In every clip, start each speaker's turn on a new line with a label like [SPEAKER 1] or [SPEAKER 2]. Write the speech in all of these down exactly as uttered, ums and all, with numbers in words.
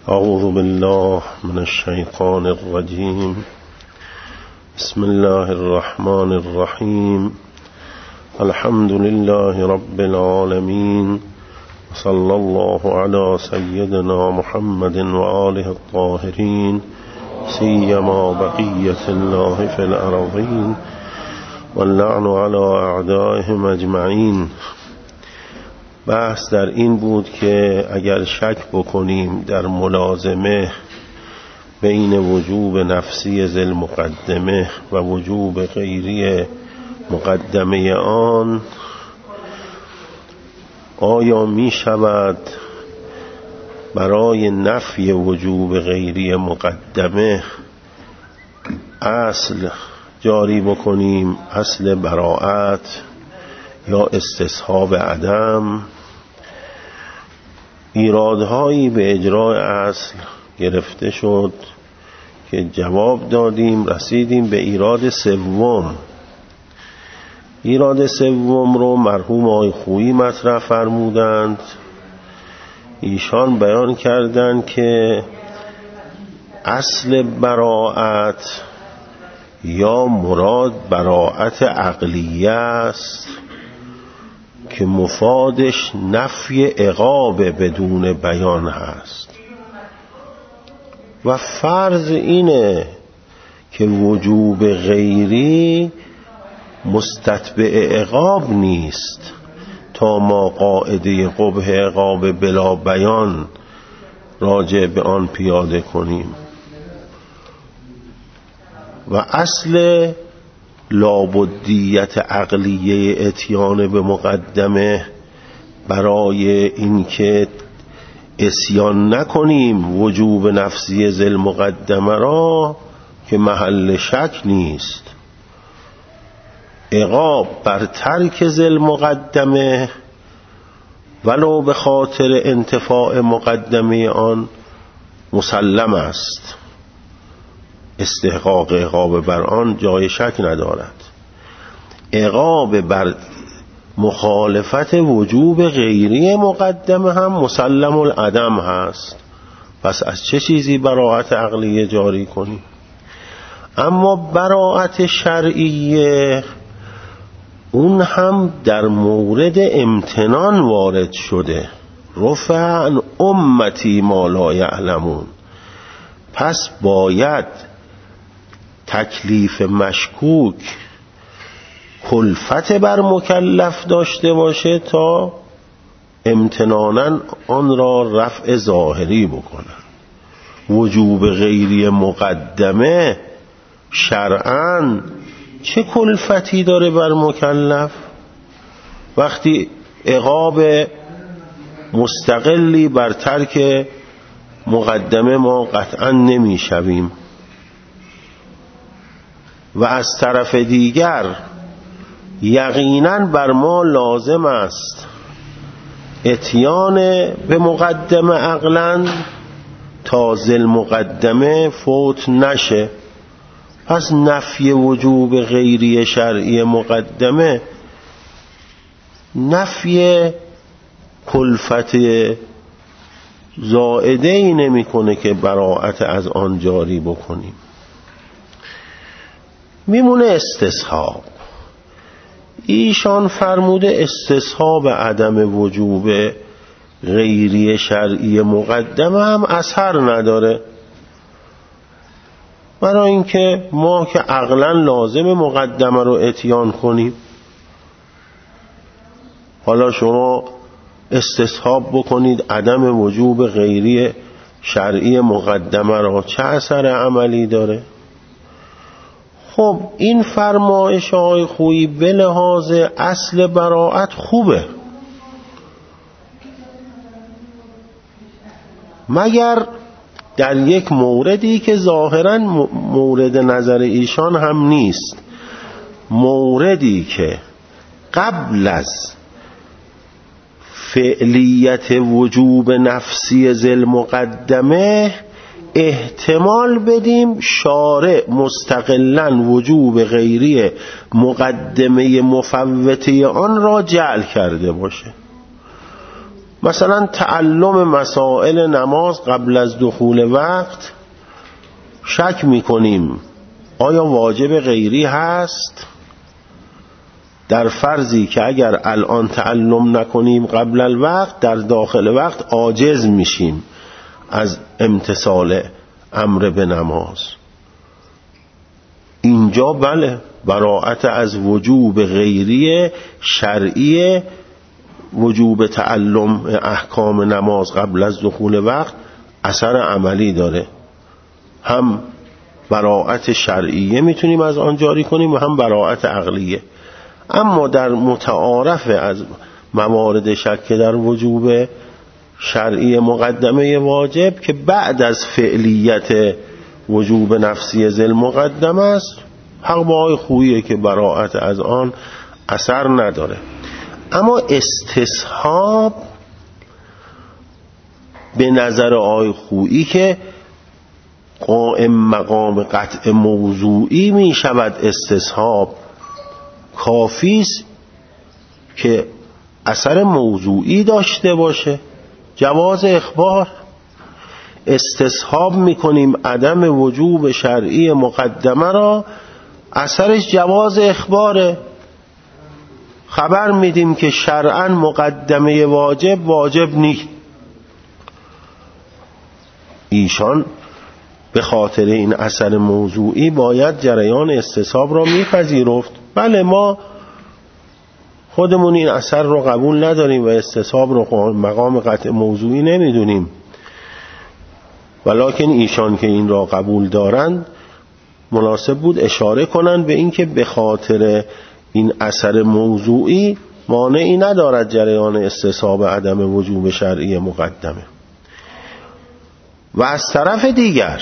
[SPEAKER 1] اعوذ بالله من الشیطان الرجیم. بسم الله الرحمن الرحیم. الحمد لله رب العالمین. صلی الله علی سیدنا محمد و آله الطاهرین، سیما بقیة الله فی الارضین واللعن علی اعدائهم اجمعین. بحث در این بود که اگر شک بکنیم در ملازمه بین وجوب نفسی ذی المقدمه و وجوب غیری مقدمه آن، آیا می شود برای نفی وجوب غیری مقدمه اصل جاری بکنیم، اصل براءت یا استصحاب عدم؟ ایرادهایی به اجراء اصل گرفته شد که جواب دادیم، رسیدیم به ایراد سوم. ایراد سوم رو مرحوم آقای خویی مطرح فرمودند. ایشان بیان کردند که اصل براءت یا مراد براءت عقلیه است که مفادش نفی عقاب بدون بیان هست و فرض اینه که وجوب غیری مستتبع عقاب نیست تا ما قاعده قبح عقاب بلا بیان راجع به آن پیاده کنیم. و اصل لابدیت عقلیه اتیان به مقدمه برای اینکه اسیان نکنیم وجوب نفسی ذی المقدمه را که محل شک نیست. عقاب بر ترک ذی المقدمه ولو به خاطر انتفاع مقدمه آن مسلم است، استحقاق عقاب بر آن جای شک ندارد. عقاب بر مخالفت وجوب غیری مقدمه هم مسلم العدم هست. پس از چه چیزی براءت عقلیه جاری کنی؟ اما براءت شرعیه اون هم در مورد امتنان وارد شده. رفع عن امتی ما لا یعلمون. پس باید تکلیف مشکوک کلفت بر مکلف داشته باشه تا امتناناً آن را رفع ظاهری بکنن. وجوب غیری مقدمه شرعاً چه کلفتی داره بر مکلف؟ وقتی عقاب مستقلی بر ترک مقدمه ما قطعاً نمی شویم و از طرف دیگر یقیناً بر ما لازم است اتیان به مقدمه عقلاً تا ذی المقدمه فوت نشه. پس نفی وجوب غیری شرعی مقدمه نفی کلفت زائده ای نمی کنه که براءت از آن جاری بکنیم. میمونه استصحاب. ایشان فرموده استصحاب عدم وجوب غیری شرعی مقدمه هم اثر نداره، برای اینکه ما که عقلا لازم مقدمه رو اتیان کنیم. حالا شما استصحاب بکنید عدم وجوب غیری شرعی مقدمه را، چه اثر عملی داره؟ خب این فرمایش آقای خویی به لحاظ اصل براءت خوبه، مگر در یک موردی که ظاهراً مورد نظر ایشان هم نیست. موردی که قبل از فعلیت وجوب نفسی ذی المقدمه احتمال بدیم شارع مستقلاً وجوب غیری مقدمه مفوته آن را جعل کرده باشه. مثلا تعلم مسائل نماز قبل از دخول وقت شک میکنیم آیا واجب غیری هست؟ در فرضی که اگر الان تعلم نکنیم قبل الوقت، در داخل وقت عاجز میشیم از امتثال امر به نماز. اینجا بله، براءت از وجوب غیری شرعی وجوب تعلم احکام نماز قبل از دخول وقت اثر عملی داره. هم براءت شرعیه میتونیم از آن جاری کنیم و هم براءت عقلیه. اما در متعارف از موارد شک در وجوب شرعی مقدمه واجب که بعد از فعلیت وجوب نفسی ذل مقدمه است، حق با آقای خوییه که براءت از آن اثر نداره. اما استصحاب به نظر آقای خویی که قائم مقام قطع موضوعی می شود، استصحاب کافیست که اثر موضوعی داشته باشه. جواز اخبار، استصحاب میکنیم عدم وجوب شرعی مقدمه را، اثرش جواز اخباره. خبر میدیم که شرعاً مقدمه واجب واجب نیست. ایشان به خاطر این اثر موضوعی باید جریان استصحاب را میپذیرفت. بله، ما خودمون این اثر رو قبول نداریم و استصحاب رو مقام قطع موضوعی نمیدونیم، ولکن ایشان که این را قبول دارند مناسب بود اشاره کنند به این که به خاطر این اثر موضوعی مانعی ندارد جریان استصحاب عدم وجوب شرعی مقدمه. و از طرف دیگر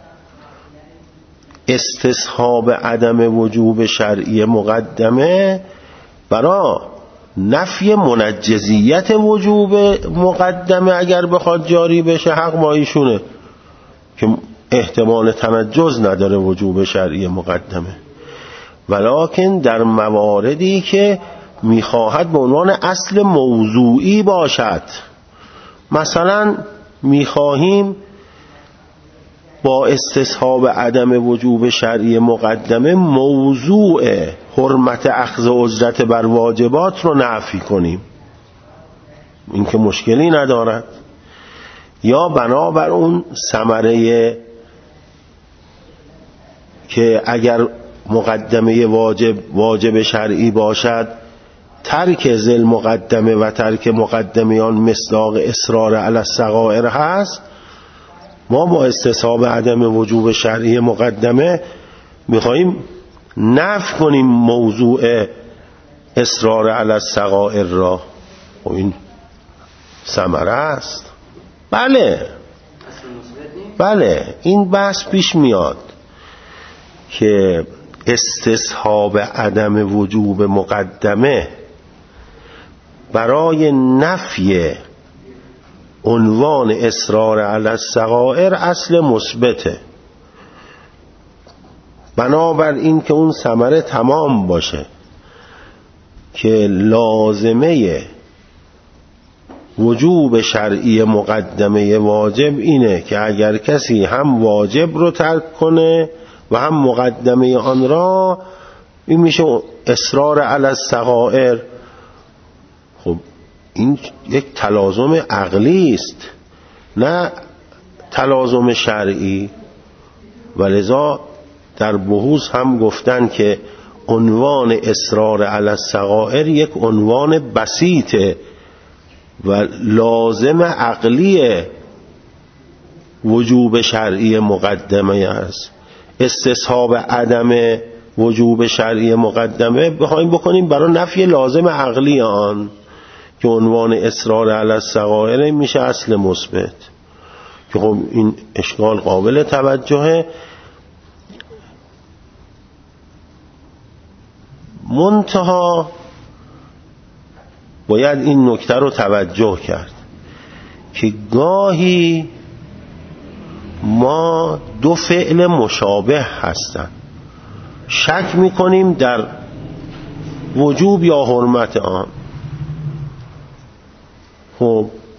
[SPEAKER 1] استصحاب عدم وجوب شرعی مقدمه برای نفی منجزیت وجوب مقدمه اگر بخواد جاری بشه، حق با ایشونه که احتمال تنجز نداره وجوب شرعی مقدمه. ولکن در مواردی که میخواهد به عنوان اصل موضوعی باشد، مثلا میخواهیم با استصحاب عدم وجوب شرعی مقدمه موضوع حرمت اخذ اجرت بر واجبات رو نفی کنیم، این که مشکلی ندارد. یا بنابر اون ثمره که اگر مقدمه واجب واجب شرعی باشد، ترک ذل مقدمه و ترک مقدمه آن مصداق اصرار علی الصغائر هست، ما با استصحاب عدم وجوب شرعی مقدمه میخواییم نفی کنیم موضوع اصرار علی الصغائر را. و این ثمره است. بله بله این بحث پیش میاد که استصحاب عدم وجوب مقدمه برای نفی عنوان اصرار علی الصغائر اصل مثبته. بنابر این که اون ثمره تمام باشه که لازمه وجوب شرعی مقدمه واجب اینه که اگر کسی هم واجب رو ترک کنه و هم مقدمه آن را، این میشه اصرار علی الصغائر. خب این یک تلازم عقلی است، نه تلازم شرعی. ولذا در بحوث هم گفتن که عنوان اصرار علی الصغائر یک عنوان بسیطه و لازم عقلی وجوب شرعی مقدمه است. استصحاب عدم وجوب شرعی مقدمه بخوایم بکنیم برای نفی لازم عقلی آن که عنوان اصرار علی الصغائر میشه اصل مثبت، که خب این اشکال قابل توجهه. منتها باید این نکته رو توجه کرد که گاهی ما دو فعل مشابه هستن، شک میکنیم در وجوب یا حرمت آن. خب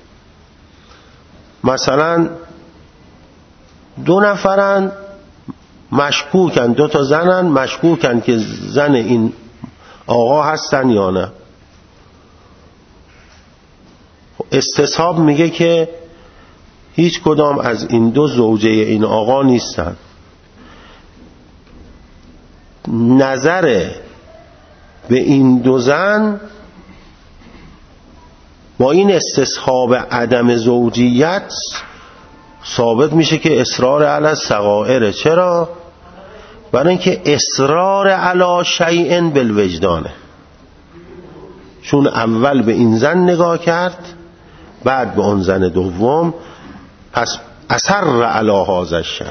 [SPEAKER 1] مثلا دو نفرن مشکوکن، دو تا زنن مشکوکن که زن این آقا هستن یا نه. استصحاب میگه که هیچ کدام از این دو زوجه این آقا نیستن. نظر به این دو زن با این استصحاب عدم زوجیت ثابت میشه که اصرار علی الصغائر. چرا؟ برای اینکه اصرار علی شیء بالوجدانه، چون اول به این زن نگاه کرد بعد به اون زن دوم، پس اصر علی هذا الشیء،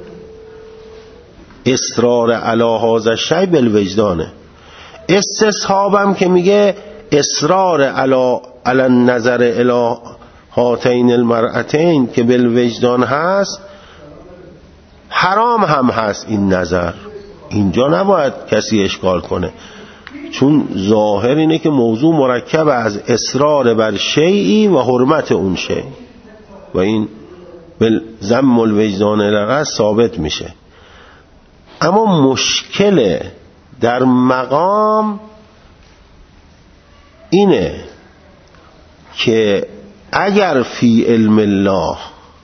[SPEAKER 1] اصرار علی هذا الشیء بالوجدانه. استصحابم که میگه اصرار علی علی النظر الی هاتین المرأتین که بالوجدان هست، حرام هم هست این نظر. اینجا نباید کسی اشکال کنه، چون ظاهر اینه که موضوع مرکب از اصرار بر شیئی و حرمت اون شیء و این ذم الوجدان لغت ثابت میشه. اما مشکل در مقام اینه که اگر فی علم الله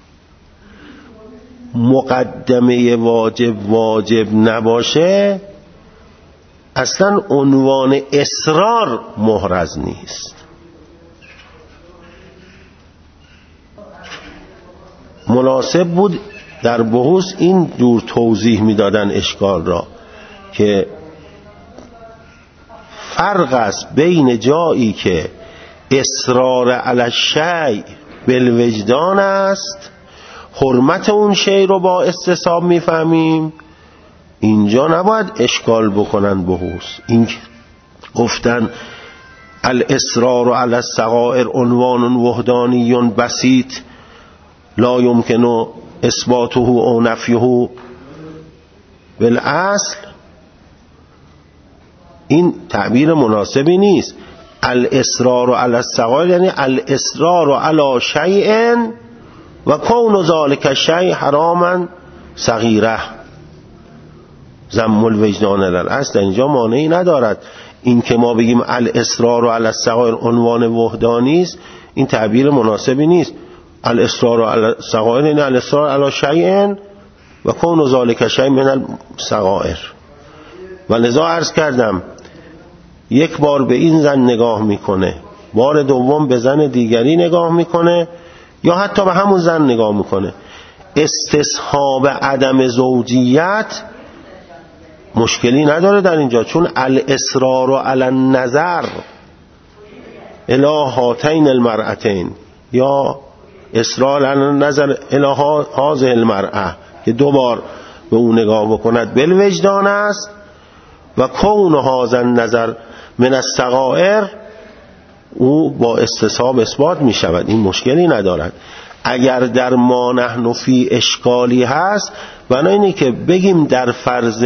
[SPEAKER 1] مقدمه واجب واجب نباشه، اصلا عنوان اصرار محرز نیست. مناسب بود در بحث این دور توضیح میدادن اشکال را که فرق است بین جایی که اصرار علی الشیء بالوجدان است، حرمت اون شیء رو با استصحاب میفهمیم، اینجا نباید اشکال بکنن بحوث. این گفتن الاصرار علی الصغائر عنوان وحدانی بسیط لا یمکن اثباته او نفیه بالاصل، این تعبیر مناسبی نیست. الاصرار علی الصغائر یعنی الاصرار علی شیء و کون ذلک الشیء حراما صغیره، ذم الوجدان للاصل. اینجا مانعی ندارد این که ما بگیم الاصرار علی الصغائر عنوان وحدانی است، این تعبیر مناسبی نیست. الاصرار علی الصغائر یعنی الاصرار علی شیء و کون ذلک الشیء من الصغائر. و لذا عرض کردم یک بار به این زن نگاه میکنه، بار دوم به زن دیگری نگاه میکنه، یا حتی به همون زن نگاه میکنه. استصحاب عدم زوجیت مشکلی نداره در اینجا، چون الاصرار علی النظر الی هاتین المرأتین یا اصرار علی النظر الی هذه المرأه که دو بار به اون نگاه بکند بالوجدان است، و کون هذا النظر من الصغائر او با استصحاب اثبات می شود، این مشکلی ندارد. اگر در ما نحن فی اشکالی هست، بنا اینه که بگیم در فرض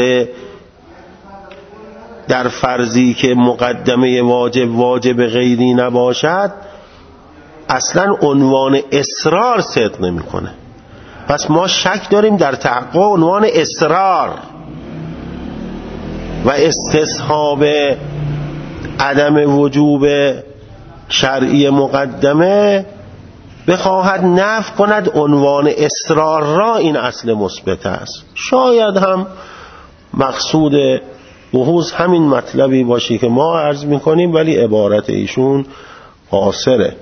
[SPEAKER 1] در فرضی که مقدمه واجب واجب غیری نباشد، اصلا عنوان اصرار صدق نمی کنه. پس ما شک داریم در تحقق عنوان اصرار و استصحاب عدم وجوب شرعی مقدمه بخواهد نفی کند عنوان اصرار را، این اصل مثبت است. شاید هم مقصود بحوث همین مطلبی باشی که ما عرض میکنیم، ولی عبارت ایشون قاصره.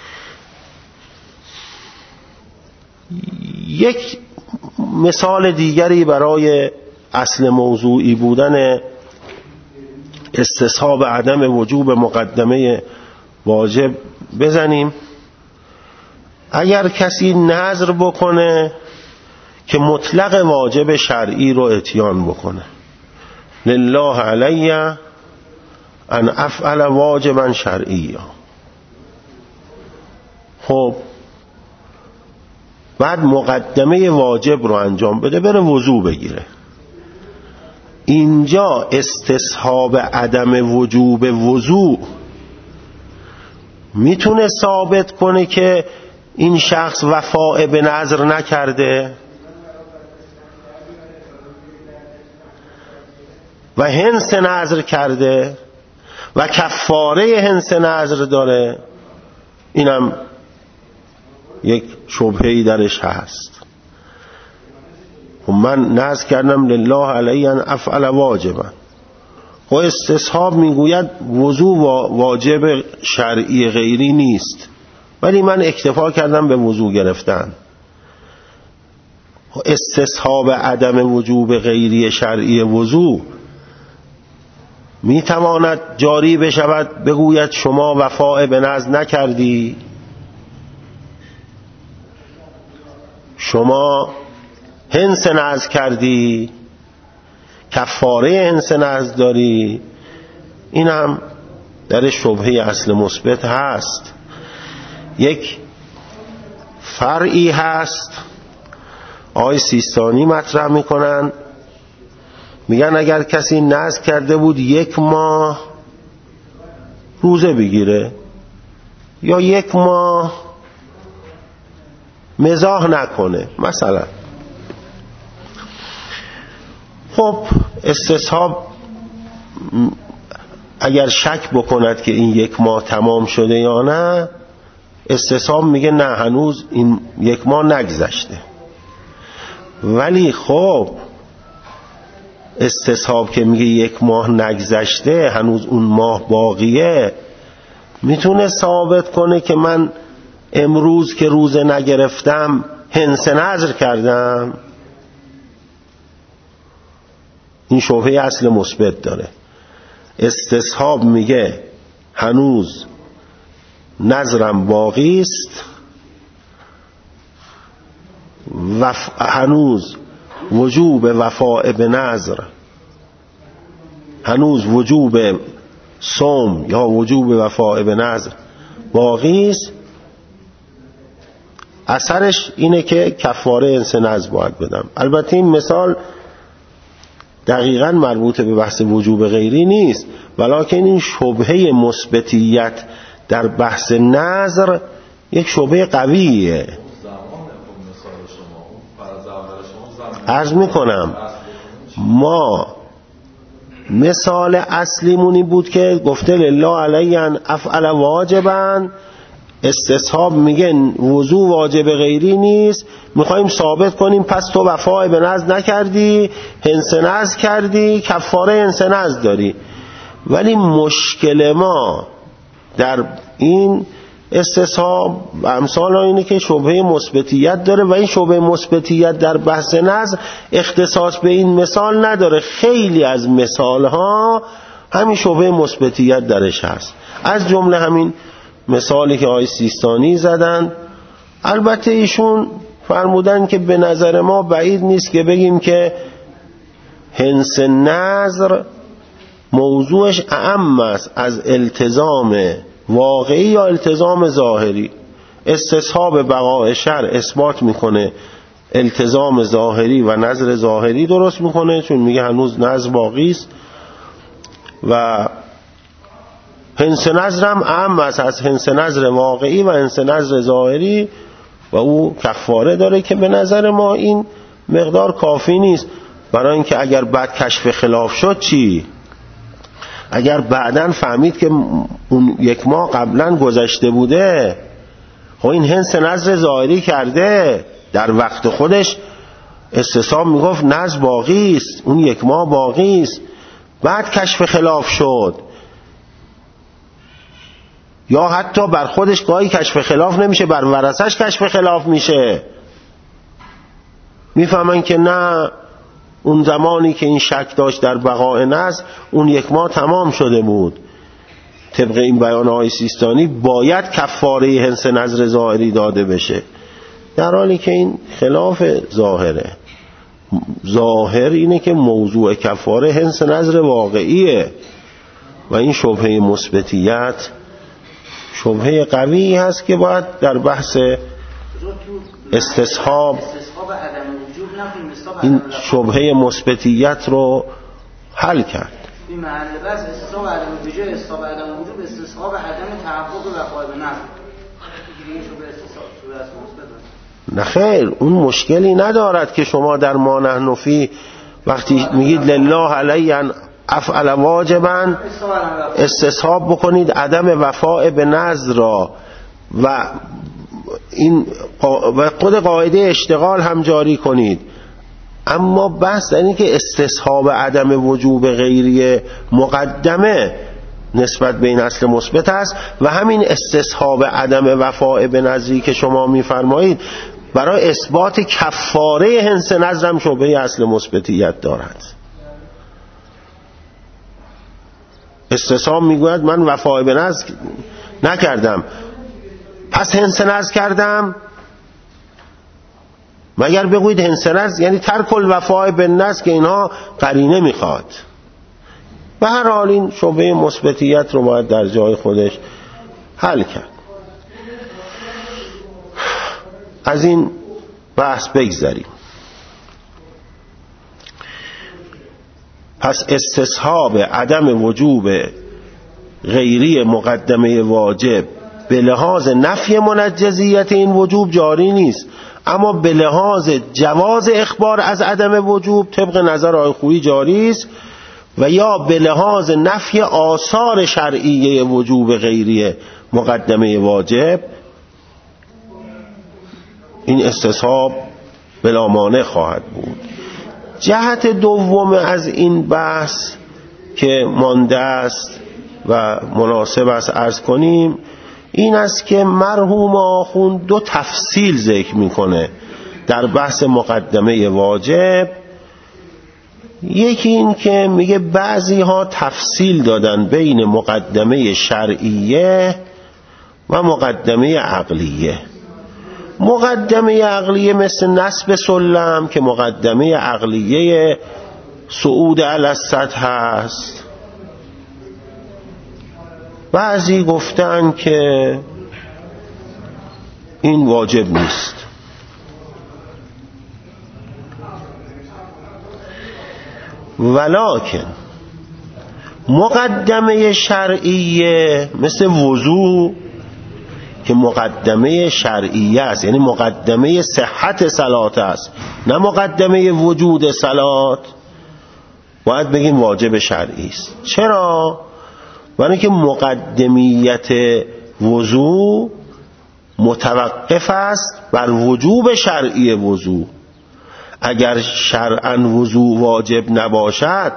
[SPEAKER 1] یک مثال دیگری برای اصل موضوعی بودن استصحاب عدم وجوب مقدمه واجب بزنیم. اگر کسی نذر بکنه که مطلق واجب شرعی رو اتیان بکنه، لله علی ان افعل واجبا شرعیا، خب بعد مقدمه واجب رو انجام بده، بره وضو بگیره. اینجا استصحاب عدم وجوب وضو میتونه ثابت کنه که این شخص وفاء به نذر نکرده و هنس نذر کرده و کفاره هنس نذر داره، اینم یک شبهه‌ای درش هست. و من نذر کردم لله علی ان افعل واجبا، و استصحاب میگوید وضو واجب شرعی غیری نیست، ولی من اکتفا کردم به وضو گرفتن. و استصحاب عدم وجوب غیری شرعی وضو میتواند جاری بشود بگوید شما وفاء به نذر نکردی، شما هنس نذر کردی، کفاره هنس نذر داری. این هم در شبهه اصل مثبت هست. یک فرعی هست آقای سیستانی مطرح میکنن، میگن اگر کسی نذر کرده بود یک ماه روزه بگیره یا یک ماه مزاح نکنه مثلا، خب استصحاب اگر شک بکند که این یک ماه تمام شده یا نه، استصحاب میگه نه هنوز این یک ماه نگذشته. ولی خب استصحاب که میگه یک ماه نگذشته هنوز اون ماه باقیه، میتونه ثابت کنه که من امروز که روزه نگرفتم هنس نذر کردم. این شبهه اصل مثبت داره. استصحاب میگه هنوز نذرم باقی است و هنوز وجوب وفاء به نذر، هنوز وجوب صوم یا وجوب وفاء به نذر باقی است. اثرش اینه که کفاره هنس نذر باید بدم. البته این مثال دقیقاً مربوط به بحث وجوب غیری نیست، ولکن این شبهه مثبتیت در بحث نذر یک شبهه قویه. عرض میکنم ما مثال اصلیمونی بود که گفته لله علی ان افعل واجبا، استصحاب میگه وضو واجب غیری نیست، میخوایم ثابت کنیم پس تو وفای به نذر نکردی، هنس نذر کردی، کفاره هنس نذر داری. ولی مشکل ما در این استصحاب و امثال اینه که شبهه مثبتیت داره و این شبهه مثبتیت در بحث نذر اختصاص به این مثال نداره. خیلی از مثال ها همین شبهه مثبتیت درش هست، از جمله همین مثالی که آقای سیستانی زدن. البته ایشون فرمودن که به نظر ما بعید نیست که بگیم که هنس نذر موضوعش اعم است از التزام واقعی یا التزام ظاهری. استصحاب بقاء شرع اثبات میکنه التزام ظاهری و نذر ظاهری درست میکنه، چون میگه هنوز نذر باقی است، و هنس نذر هم اعم است از هنس نذر واقعی و هنس نذر ظاهری و او کفاره داره، که به نظر ما این مقدار کافی نیست. برای اینکه اگر بعد کشف خلاف شد چی؟ اگر بعداً فهمید که اون یک ماه قبلاً گذشته بوده، خب این هنس نذر ظاهری کرده، در وقت خودش استصحاب میگفت نذر باقی است، اون یک ماه باقی است، بعد کشف خلاف شد، یا حتی بر خودش گاهی کشف خلاف نمیشه، بر ورثش کشف خلاف میشه، میفهمن که نه اون زمانی که این شک داشت در بقاء نذر اون یک ماه تمام شده بود. طبق این بیان آقای سیستانی باید کفاره هنس نذر ظاهری داده بشه، در حالی که این خلاف ظاهره. ظاهر اینه که موضوع کفاره هنس نذر واقعیه و این شبهه مثبتیت شبهه قوی هست که باید در بحث استصحاب این شبهه مثبتیت رو حل کرد.
[SPEAKER 2] این محل بس استصحاب عدم وجود، استصحاب عدم وجود، استصحاب عدم تحقق وقایع نفس. این شبهه استصحاب
[SPEAKER 1] نه خیر، اون مشکلی ندارد که شما در ما نحن فی وقتی میگید لله علی ان افعل واجبا استصحاب بکنید عدم وفاء به نذر را و این و خود قاعده اشتغال هم جاری کنید. اما بحث اینه که استصحاب عدم وجوب غیری مقدمه نسبت به این اصل مثبت است و همین استصحاب عدم وفاء به نذری که شما میفرمایید برای اثبات کفاره هنس نذر هم شبهه اصل مثبتیت دارد. استصحاب میگوید من وفاء به نذر نکردم پس هنس نذر کردم، مگر بگویید هنس نذر یعنی ترک الوفاء به نذر که اینها قرینه میخواد. به هر حال این شبهه مثبتیت رو باید در جای خودش حل کرد. از این بحث بگذریم. پس استصحاب عدم وجوب غیری مقدمه واجب به لحاظ نفی منجزیت این وجوب جاری نیست، اما به لحاظ جواز اخبار از عدم وجوب طبق نظر آقای خویی جاری است و یا به لحاظ نفی آثار شرعیه وجوب غیری مقدمه واجب این استصحاب بلا مانع خواهد بود. جهت دوم از این بحث که مانده است و مناسب است عرض کنیم این است که مرحوم آخوند دو تفصیل ذکر میکنه در بحث مقدمه واجب. یکی این که میگه بعضی ها تفصیل دادن بین مقدمه شرعیه و مقدمه عقلیه. مقدمه عقلیه مثل نصب سلم که مقدمه عقلیه صعود علی السطح هست. بعضی گفتن که این واجب نیست. ولکن مقدمه شرعیه مثل وضو که مقدمه شرعیه است، یعنی مقدمه صحت صلات است نه مقدمه وجود صلات، باید بگیم واجب شرعی است. چرا؟ برای اینکه مقدمیت وضو متوقف است بر وجوب شرعی وضو. اگر شرعاً وضو واجب نباشد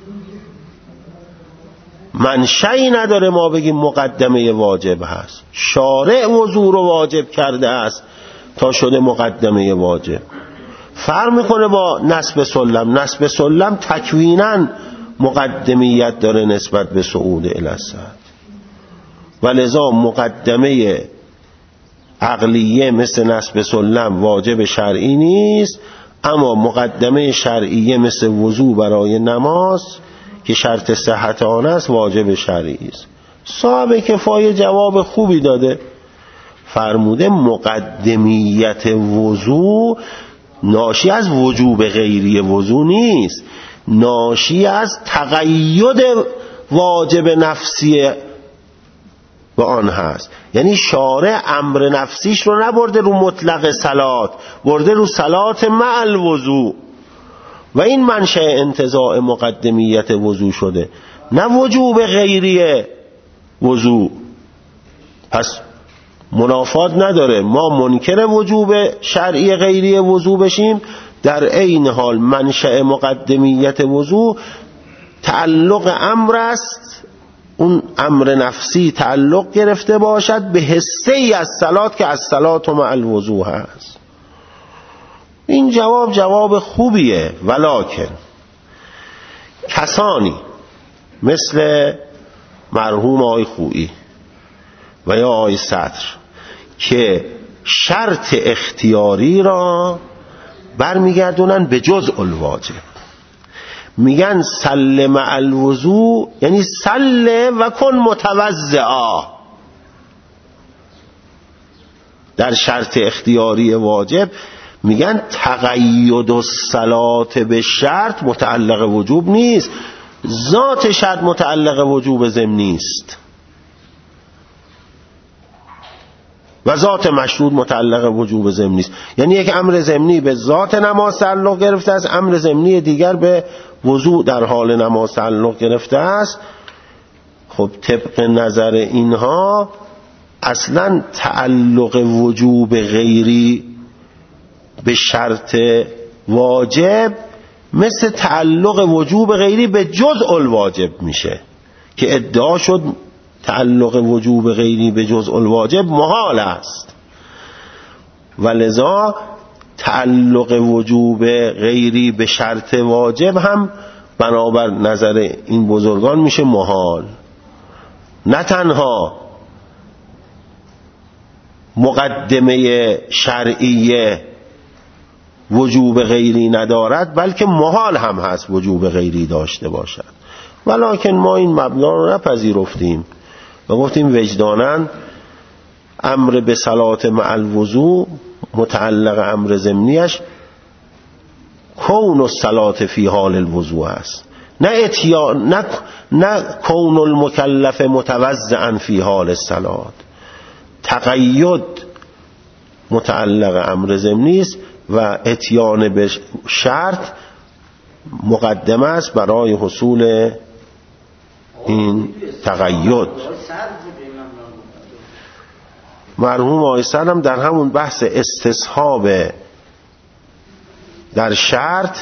[SPEAKER 1] منشأی نداره ما بگیم مقدمه واجب هست. شارع وضو رو واجب کرده است تا شده مقدمه واجب. فرق میکنه با نصب سلم. نصب سلم تکویناً مقدمیت داره نسبت به صعود الی السطح و لذا مقدمه عقلیه مثل نصب سلم واجب شرعی نیست، اما مقدمه شرعیه مثل وضو برای نماز که شرط صحت آن است واجب شرعی است. صاحب کفایه جواب خوبی داده، فرموده مقدمیت وضو ناشی از وجوب غیری وضو نیست، ناشی از تقید واجب نفسی به آن هست. یعنی شارع امر نفسیش رو نبرده رو مطلق صلات، برده رو صلات مع الوضو و این منشأ انتزاع مقدمیت وضو شده، نه وجوب غیری وضو. پس منافات نداره ما منکر وجوب شرعی غیری وضو بشیم، در عین حال منشأ مقدمیت وضو تعلق امر است، اون امر نفسی تعلق گرفته باشد به حصه ای از صلات که از صلات مع الوضو هست. این جواب جواب خوبیه. ولکن کسانی مثل مرحوم آقای خویی و یا آقای صدر که شرط اختیاری را برمیگردونن به جزء الواجب، میگن سل مع الوضو یعنی سل و کن متوضعا. در شرط اختیاری واجب میگن تقید الصلات به شرط متعلق وجوب نیست، ذات شرط متعلق وجوب ضمنی است. و ذات مشروط متعلق وجوب ضمنی است. یعنی یک امر ضمنی به ذات نماز تعلق گرفته است، امر ضمنی دیگر به وضوع در حال نماز تعلق گرفته است. خب طبق نظر اینها اصلا تعلق وجوب غیری به شرط واجب مثل تعلق وجوب غیری به جزء الواجب میشه که ادعا شد تعلق وجوب غیری به جزء الواجب محال است و لذا تعلق وجوب غیری به شرط واجب هم بنابر نظر این بزرگان میشه محال. نه تنها مقدمه شرعیه وجوب غیری ندارد بلکه محال هم هست وجوب غیری داشته باشد. ولکن ما این مبنا رو نپذیرفتیم و گفتیم وجداناً امر به صلات مع الوضوء متعلق امر ضمنیش کون الصلات فی حال الوضوء است، نه اتیان نه نه کون المکلف متوضعا فی حال الصلات. تقید متعلق امر ضمنی است و اتیان به شرط مقدمه است برای حصول این تقید. مرحوم آقای سعد هم در همون بحث استصحاب در شرط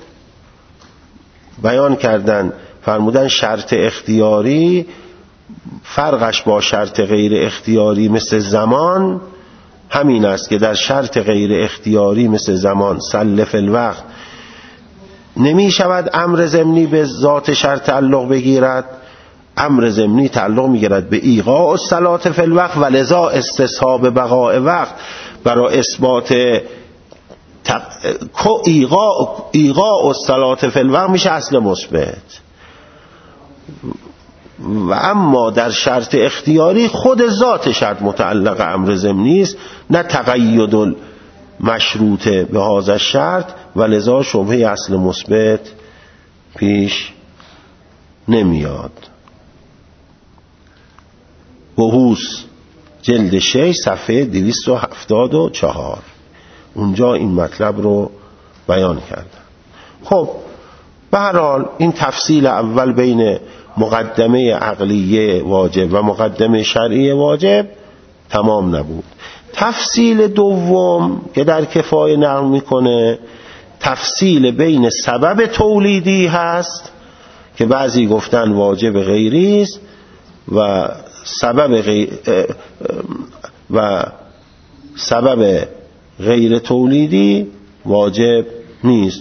[SPEAKER 1] بیان کردن، فرمودن شرط اختیاری فرقش با شرط غیر اختیاری مثل زمان همین است که در شرط غیر اختیاری مثل زمان سلف الوقت نمی شود امر ضمنی به ذات شرط تعلق بگیرد، امر ضمنی تعلق میگیرد به ایقاع الصلاة فی الوقت و لذا استصحاب بقاء وقت برای اثبات ایقاع ایقاع الصلاة فی الوقت میشه اصل مثبت. و اما در شرط اختیاری خود ذات شرط متعلق امر ضمنی است، نه تقید مشروط به هذا شرط و لذا شبهه اصل مثبت پیش نمیاد. بحوث جلد شش صفحه دویست و هفتاد و چهار اونجا این مطلب رو بیان کردن. خب به هر حال این تفصیل اول بین مقدمه عقلیه واجب و مقدمه شرعی واجب تمام نبود. تفصیل دوم که در کفایه نقل میکنه تفصیل بین سبب تولیدی هست که بعضی گفتن واجب غیری است و سبب غیر و سبب غیر تولیدی واجب نیست.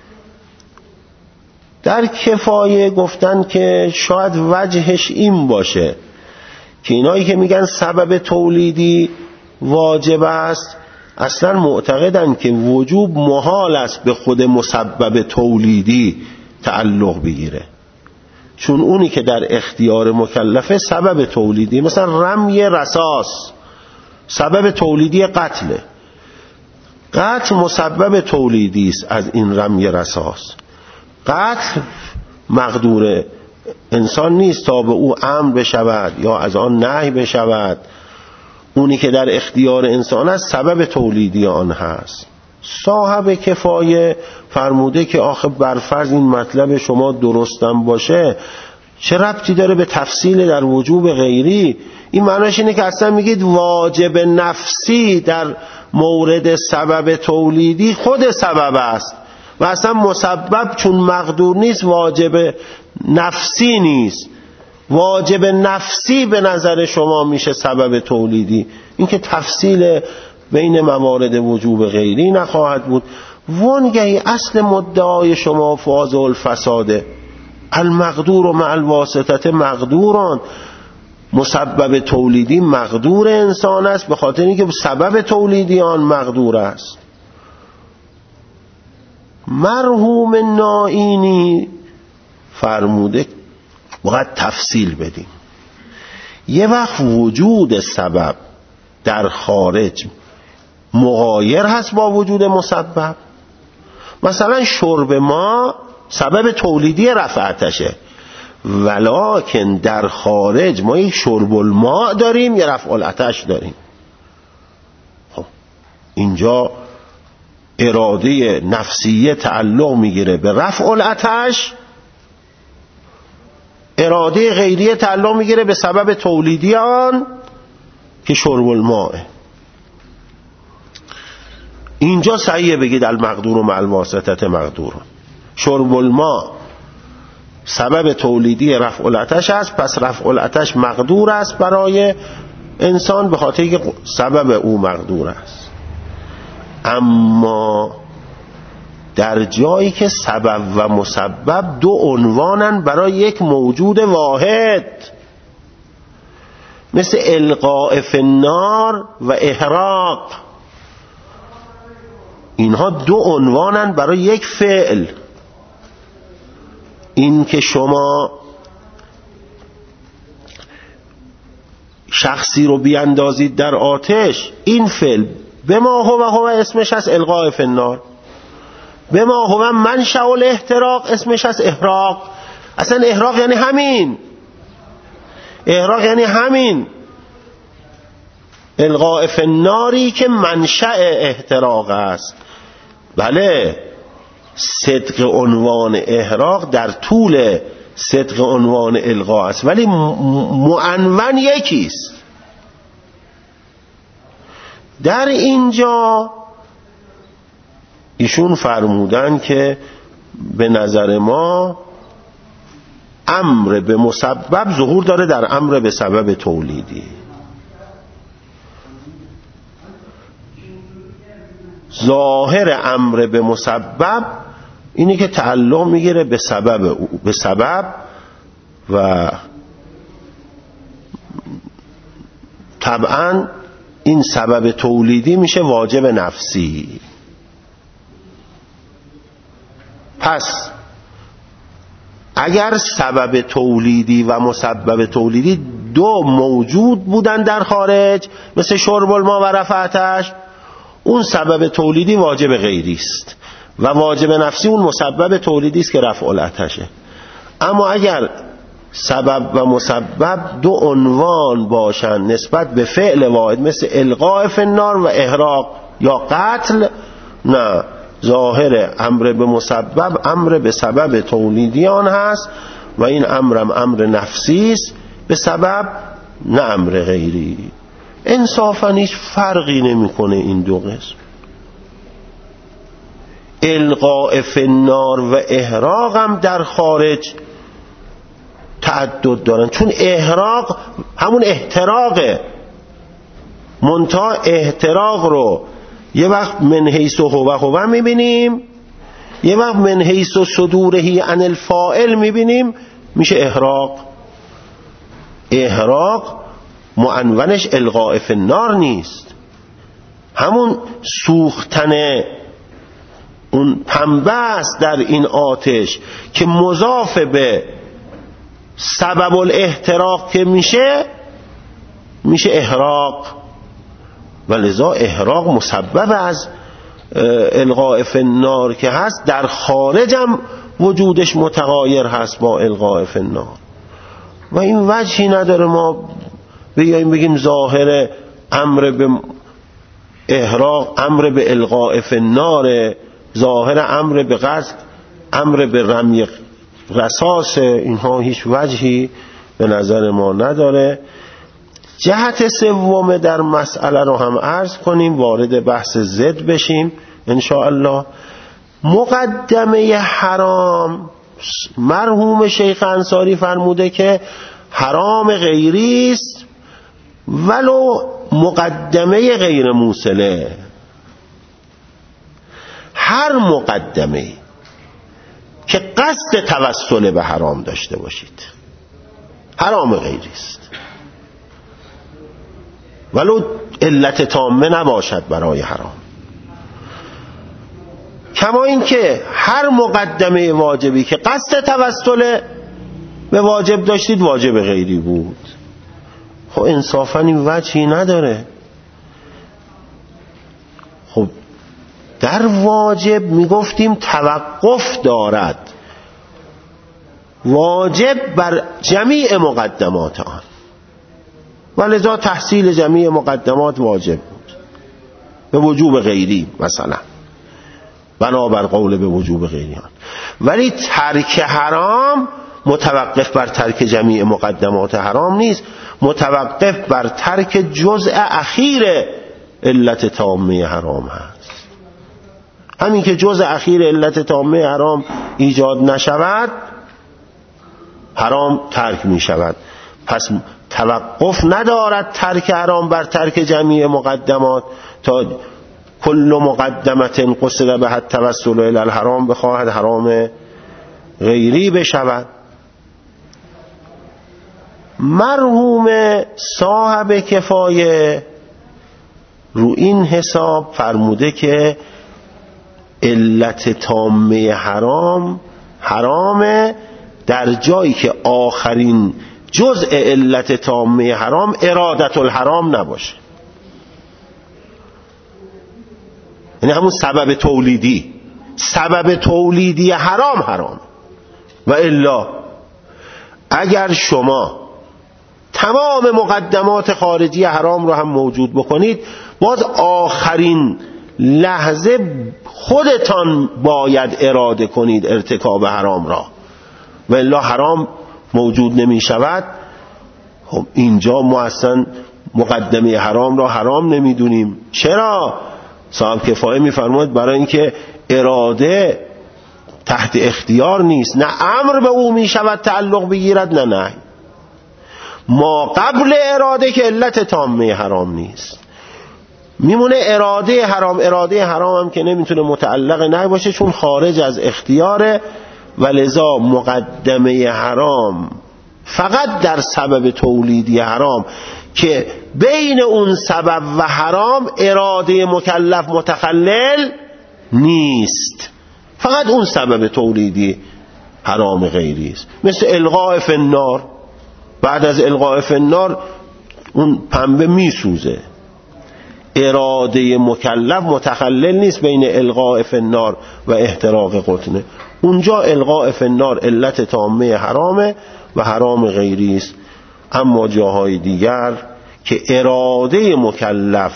[SPEAKER 1] در کفایه گفتن که شاید وجهش این باشه که اینایی که میگن سبب تولیدی واجب است اصلا معتقدن که وجوب محال است به خود مسبب تولیدی تعلق بگیره، چون اونی که در اختیار مکلفه سبب تولیدی، مثلا رمی رصاص سبب تولیدی قتله، قتل مسبب تولیدی است از این رمی رصاص. قتل مقدور انسان نیست تا به او امر بشود یا از آن نهی بشود، اونی که در اختیار انسان است سبب تولیدی آن هست. صاحب کفایه فرموده که آخه برفرض این مطلب شما درستم باشه چه ربطی داره به تفصیل در وجوب غیری؟ این معناش اینه که اصلا میگید واجب نفسی در مورد سبب تولیدی خود سبب است و اصلا مسبب چون مقدور نیست واجب نفسی نیست، واجب نفسی به نظر شما میشه سبب تولیدی. این که تفصیل بین موارد وجوب غیری نخواهد بود. وانگهی اصل مدعای شما فاضل الفساده المقدور و مع الواسطه مقدوران، مسبب تولیدی مقدور انسان است به خاطر اینکه سبب تولیدی آن مقدور است. مرحوم نائینی فرموده باید تفصیل بدیم. یه وقت وجود سبب در خارج مغایر هست با وجود مسبب، مثلا شرب ما سبب تولیدی رفع آتشه، ولکن در خارج ما یک شرب الماء داریم یا رفع العطش داریم. اینجا اراده نفسیه تعلق میگیره به رفع العطش، اراده غیریه تعلق میگیره به سبب تولیدی آن که شرب الماء. اینجا صحیح بگید المقدور و مع الواسطه مقدور. شرب الماء سبب تولیدی رفع العطش است، پس رفع العطش مقدور است برای انسان به خاطر که سبب او مقدور است. اما در جایی که سبب و مسبب دو عنوانن برای یک موجود واحد، مثل القاء فی النار و احراق، اینها دو عنوانن برای یک فعل. این که شما شخصی رو بیاندازید در آتش، این فعل به ما هو هو اسمش از القاء فی النار، به ما هو منشأ الاحتراق اسمش از احراق. اصلا احراق یعنی همین، احراق یعنی همین القاء فی الناری که منشأ احتراق است. بله، صدق عنوان احراق در طول صدق عنوان القاء است، ولی معنون یکیست. در اینجا ایشون فرمودن که به نظر ما امر به مسبب ظهور داره در امر به سبب تولیدی. ظاهر امر به مسبب اینی که تعلق میگیره به سبب به سبب و طبعا این سبب تولیدی میشه واجب نفسی. پس اگر سبب تولیدی و مسبب تولیدی دو موجود بودن در خارج، مثل شرب الماء و رفع آتش، اون سبب تولیدی واجب غیری است و واجب نفسی اون مسبب تولیدی است که رفع العطشه. اما اگر سبب و مسبب دو عنوان باشن نسبت به فعل واحد، مثل القاء فی النار و احراق یا قتل، نه، ظاهر امر به مسبب امر به سبب تولیدی آن هست و این امرم امر نفسی است به سبب، نه امر غیری. انصافا هیچ فرقی نمیکنه این دو قسم. القاء فی النار و احراق هم در خارج تعدد دارن، چون احراق همون احتراقه، منتها احتراق رو یه وقت من حیث هو هو میبینیم، یه وقت من حیث صدورهی عن الفاعل میبینیم، میشه احراق. احراق معنونش القاء فی النار نیست، همون سوختن اون پنبه است در این آتش که مضاف به سبب الاحتراق که میشه میشه احراق. ولذا احراق مسبب از القاء فی النار که هست، در خارج هم وجودش متغایر هست با القاء فی النار و این وجهی نداره ما بیاییم بگیم ظاهر امر به احراق امر به القاء فی النار، ظاهر امر به قتل امر به رمی رصاص. اینها هیچ وجهی به نظر ما نداره. جهت سوم در مسئله رو هم عرض کنیم، وارد بحث ضد بشیم ان شاء الله. مقدمه حرام، مرحوم شیخ انصاری فرموده که حرام غیری است ولو مقدمه غیر موصله. هر مقدمه که قصد توسل به حرام داشته باشید حرام غیری است، ولو علت تامه نباشد برای حرام. کما این که هر مقدمه واجبی که قصد توسل به واجب داشتید واجب غیری بود. خب انصافا این وجهی نداره. خب در واجب میگفتیم توقف دارد، واجب بر جمیع مقدمات آن، ولذا تحصیل جمیع مقدمات واجب بود. به وجوب غیری مثلا، بنابر قول به وجوب غیری. ولی ترک حرام متوقف بر ترک جمیع مقدمات حرام نیست، متوقف بر ترک جزء اخیر علت تامه حرام هست. همین که جزء اخیر علت تامه حرام ایجاد نشود، حرام ترک می شود. پس توقف ندارد ترک حرام بر ترک جمیع مقدمات تا کل مقدمت قصد به التوسل الی الحرام بخواهد حرام غیری بشود. مرحوم صاحب کفایه رو این حساب فرموده که علت تامه حرام حرامه در جایی که آخرین جزء علت تامه حرام ارادت الحرام نباشه، یعنی همون سبب تولیدی، سبب تولیدی حرام حرام. و الا اگر شما تمام مقدمات خارجی حرام رو هم موجود بکنید، باز آخرین لحظه خودتان باید اراده کنید ارتکاب حرام را، و الا حرام موجود نمی شود. خب اینجا ما اصلا مقدمه حرام را حرام نمی دونیم. چرا؟ صاحب کفایه می فرماید برای اینکه اراده تحت اختیار نیست، نه امر به او می شود تعلق بگیرد نه نه. ما قبل اراده که علت تامه حرام نیست، میمونه اراده حرام. اراده حرام هم که نمیتونه متعلق نه باشه چون خارج از اختیاره، و لذا مقدمه حرام فقط در سبب تولیدی حرام که بین اون سبب و حرام اراده مکلف متخلل نیست، فقط اون سبب تولیدی حرام غیری است. مثل القاء فی النار، بعد از القاء فی النار اون پنبه میسوزه، اراده مکلف متخلل نیست بین القاء فی النار و احتراق قطنه. اونجا القاء فی النار علت تامه حرامه و حرام غیری است. اما جاهای دیگر که اراده مکلف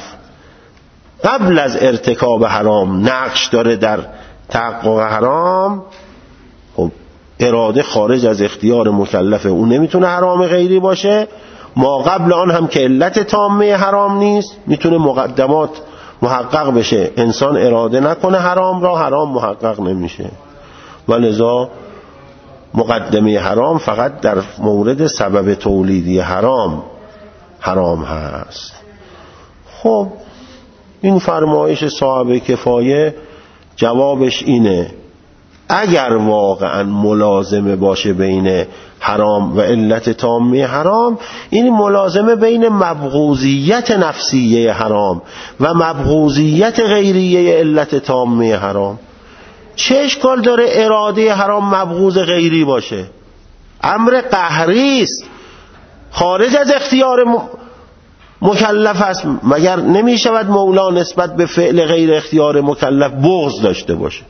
[SPEAKER 1] قبل از ارتکاب حرام نقش داره در تحقق حرام، خب اراده خارج از اختیار مکلفه، اون نمیتونه حرام غیری باشه. ما قبل آن هم که علت تامه حرام نیست، میتونه مقدمات محقق بشه، انسان اراده نکنه حرام را، حرام محقق نمیشه. ولذا مقدمه حرام فقط در مورد سبب تولیدی حرام حرام هست. خب این فرمایش صاحب کفایه جوابش اینه اگر واقعا ملازمه باشه بین حرام و علت تامه حرام، این ملازمه بین مبغوضیت نفسیه حرام و مبغوضیت غیریه علت تامه حرام. چه اشکال داره اراده حرام مبغوض غیری باشه؟ امر قهری است، خارج از اختیار مکلف است. مگر نمی شود مولا نسبت به فعل غیر اختیار مکلف بغض داشته باشه؟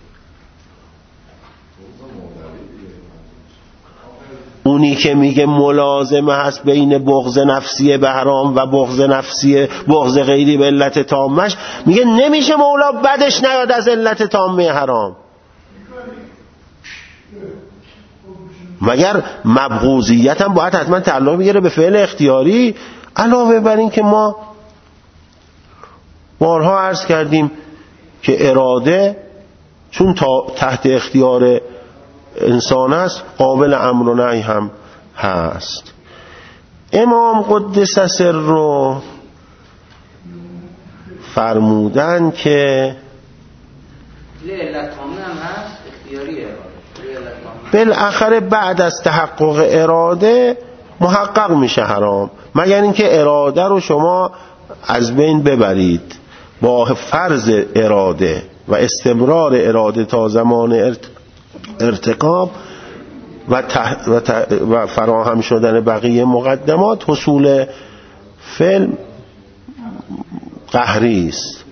[SPEAKER 1] اونی که میگه ملازمه هست بین بغض نفسیه به حرام و بغض نفسیه بغض غیری به علت تامش، میگه نمیشه مولا بدش نیاد از علت تامه حرام. مگر مبغوضیت هم باید حتما تعلق بگیره به فعل اختیاری؟ علاوه بر این که ما بارها عرض کردیم که اراده چون تا تحت اختیار انسان است قابل امر و نهی هم هست. امام قدس سره فرمودن که بالاخره بعد از تحقق اراده محقق میشه حرام، مگر اینکه اراده رو شما از بین ببرید با فرض اراده و استمرار اراده تا زمان ارتکاب و, تح و, تح و فراهم شدن بقیه مقدمات، حصول فعل قهری است.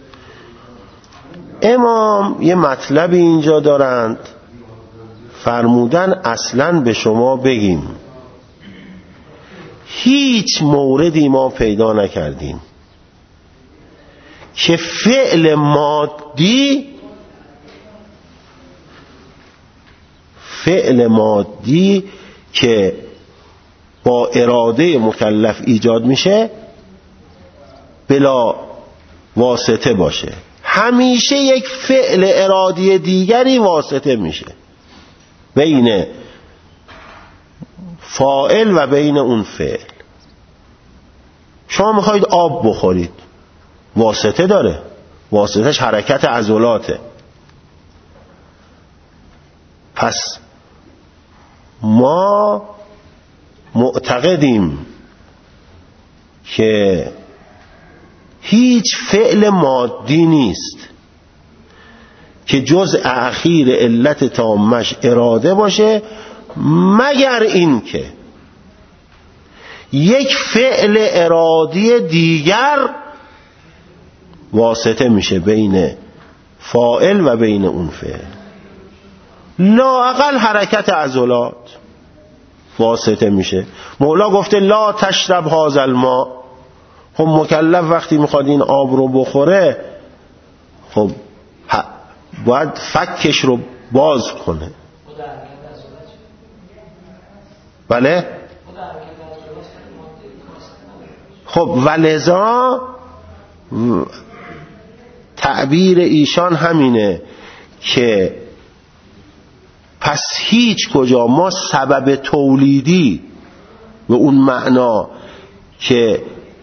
[SPEAKER 1] امام یه مطلبی اینجا دارند، فرمودن اصلاً به شما بگیم هیچ موردی ما پیدا نکردیم که فعل مادی فعل مادی که با اراده مکلف ایجاد میشه بلا واسطه باشه. همیشه یک فعل ارادی دیگری واسطه میشه بین فاعل و بین اون فعل. شما میخواید آب بخورید، واسطه داره، واسطهش حرکت عضلاته. پس ما معتقدیم که هیچ فعل مادی نیست که جزء اخیر علت تامش اراده باشه، مگر این که یک فعل ارادی دیگر واسطه میشه بین فاعل و بین اون فعل. لااقل حرکت عضلات واسطه میشه. مولا گفته لا تشرب هذا الماء. خب مکلف وقتی میخواد این آب رو بخوره خب باید فکش رو باز کنه. بله؟ خب ولذا تعبیر ایشان همینه که پس هیچ کجا ما سبب تولیدی به اون معنا که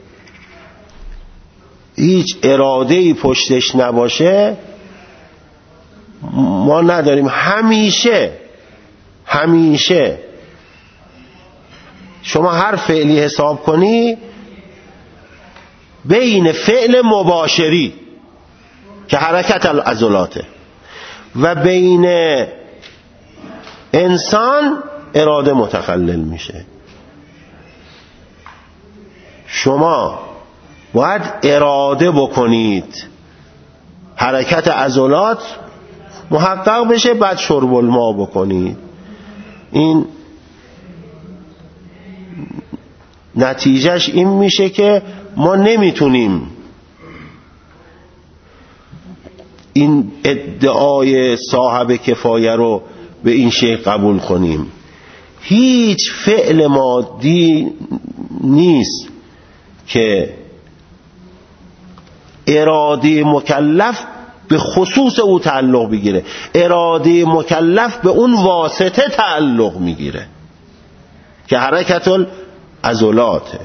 [SPEAKER 1] هیچ اراده‌ای پشتش نباشه ما نداریم. همیشه همیشه شما هر فعلی حساب کنی بین فعل مباشری که حرکت العضلاته و بین انسان اراده متخلل میشه. شما باید اراده بکنید حرکت عضلات محقق بشه، بعد شرب الماء بکنید. این نتیجهش این میشه که ما نمیتونیم این ادعای صاحب کفایه رو به این شکل قبول کنیم. هیچ فعل مادی نیست که اراده مکلف به خصوص او تعلق بگیره. اراده مکلف به اون واسطه تعلق میگیره که حرکت العضلاته.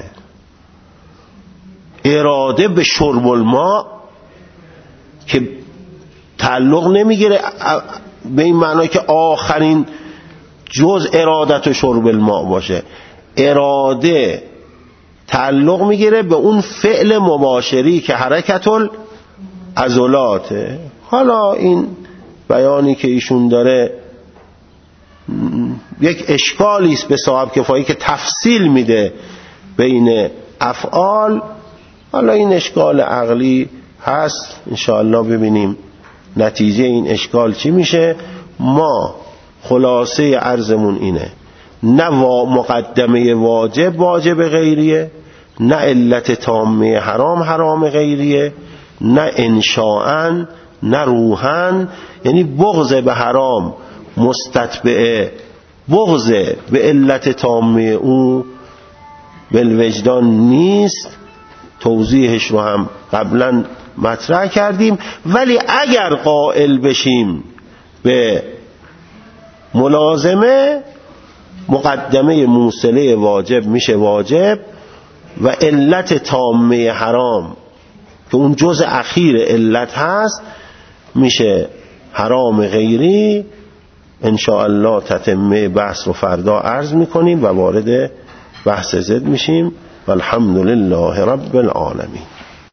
[SPEAKER 1] اراده به شرب الماء که تعلق نمیگیره به این معنی که آخرین جز ارادت و شرب الماء باشه. اراده تعلق میگیره به اون فعل مباشری که حرکت العضلاته. حالا این بیانی که ایشون داره یک اشکالی است به صاحب کفایی که تفصیل میده بین افعال. حالا این اشکال عقلی هست، انشاءالله ببینیم نتیجه این اشکال چی میشه. ما خلاصه عرضمون اینه: نه مقدمه واجب واجب غیریه، نه علت تامه حرام حرام غیریه، نه انشاءن نه روحن. یعنی بغض به حرام مستتبعه بغض به علت تامه او بالوجدان نیست. توضیحش رو هم قبلا مطرح کردیم. ولی اگر قائل بشیم به ملازمه، مقدمه موصله واجب میشه واجب و علت تامه حرام که اون جزء اخیر علت هست میشه حرام غیری. انشاءالله تتمه بحث رو فردا عرض میکنیم و وارد بحث زد میشیم. والحمد لله رب العالمین.